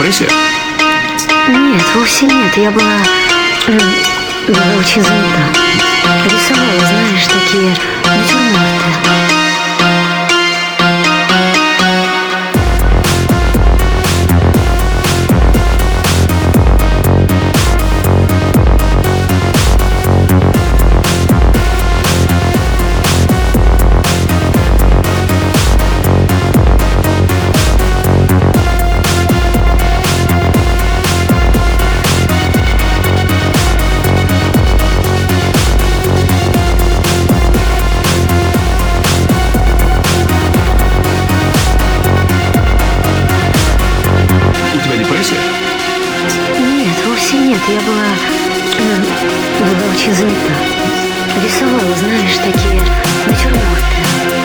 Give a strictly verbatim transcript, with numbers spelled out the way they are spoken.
депрессия? Нет, вовсе нет. Я была, м, была очень занята. Рисовала, знаешь, такие натюрморты. У тебя депрессия? Нет, вовсе нет. Я была, м, была очень занята. Рисовала, знаешь, такие натюрморты.